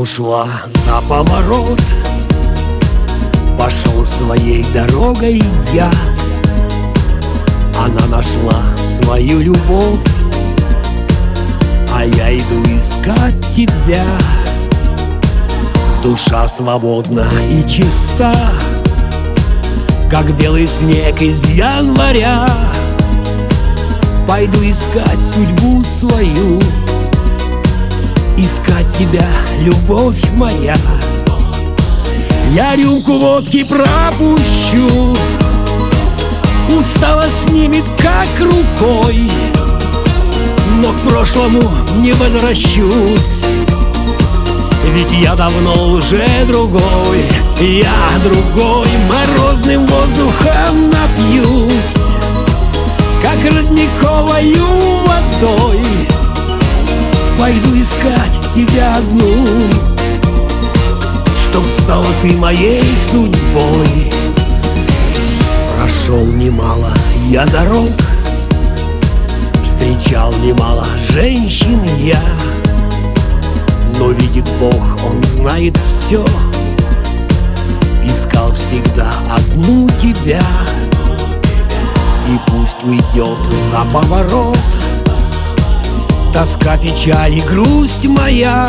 ушла за поворот, пошел своей дорогой я. Она нашла свою любовь, а я иду искать тебя. Душа свободна и чиста, как белый снег из января. Пойду искать судьбу свою, искать тебя, любовь моя. Я рюмку водки пропущу, усталость снимет как рукой, но к прошлому не возвращусь, ведь я давно уже другой. Я другой, морозным воздухом напьюсь, как родниковою водой. Пойду искать тебя одну, чтоб стала ты моей судьбой. Прошел немало я дорог, встречал немало женщин я, но видит Бог, Он знает все. Искал всегда одну тебя, и пусть уйдет за поворот тоска, печаль и грусть моя.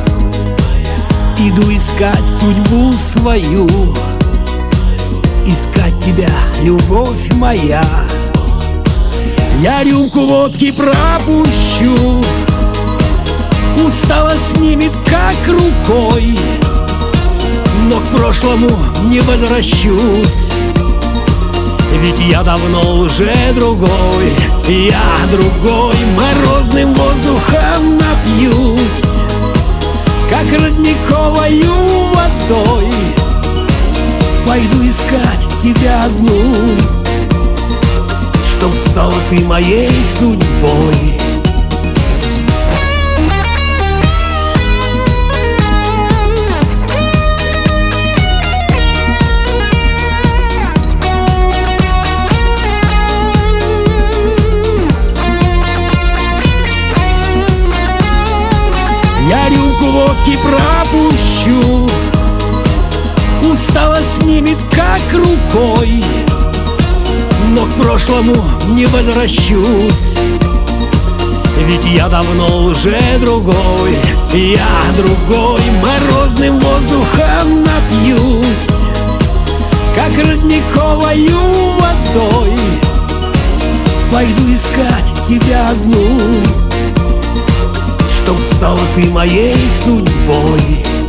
Иду искать судьбу свою, искать тебя, любовь моя. Я рюмку водки пропущу, усталость снимет как рукой, но к прошлому не возвращусь, ведь я давно уже другой. Я другой, морозным воздухом напьюсь, как родниковою водой. Пойду искать тебя одну, чтоб стала ты моей судьбой. Я рюмку водки пропущу, усталость снимет как рукой, но к прошлому не возвращусь, ведь я давно уже другой. Я другой, морозным воздухом напьюсь, как родниковою водой. Пойду искать тебя одну, чтоб стала ты моей судьбой.